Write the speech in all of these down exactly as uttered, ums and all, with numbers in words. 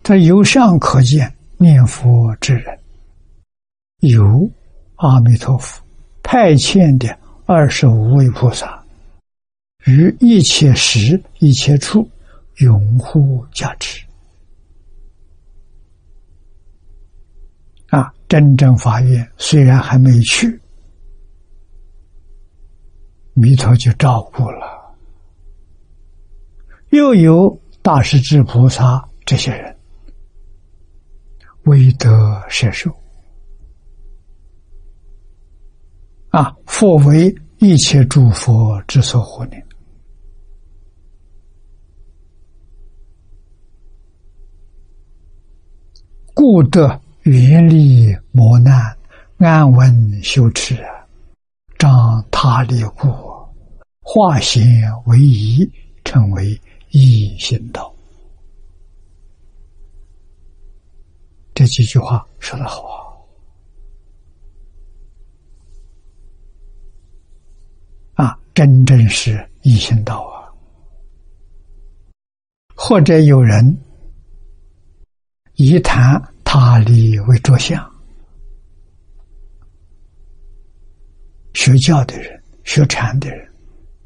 他由上可见，念佛之人有阿弥陀佛派遣的二十五位菩萨，于一切时一切处拥护加持。啊，真正法院虽然还没去，弥陀就照顾了。又有大势至菩萨这些人，威德摄受。啊，佛为一切诸佛之所护念。故得远离磨难，安稳修持，彰他力故，化险为夷，成为易行道。这几句话说得好啊！啊，真正是易行道啊！或者有人以谈他力为着相，学教的人、学禅的人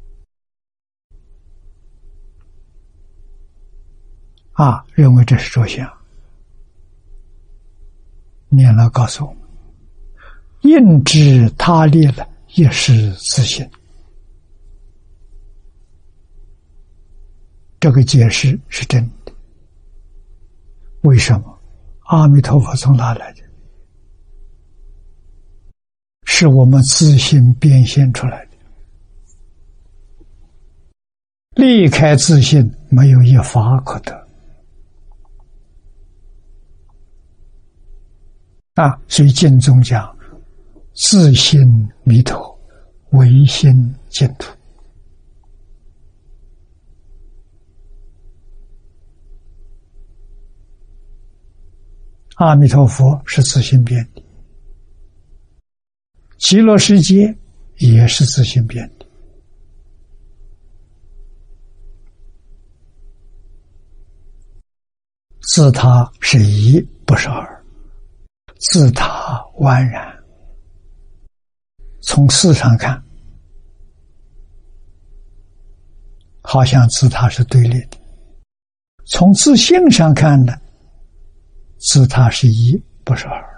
啊，认为这是着相。念老告诉我们，应知他力了，也是自信。这个解释是真的。为什么？阿弥陀佛从哪来的？是我们自信变现出来的。离开自信，没有一法可得。啊，所以经中讲，自信弥陀，唯心净土。阿弥陀佛是自性变的，极乐世界也是自性变的。自他是一，不是二，自他宛然。从事上看，好像自他是对立的；从自性上看呢，自他是一，不是二。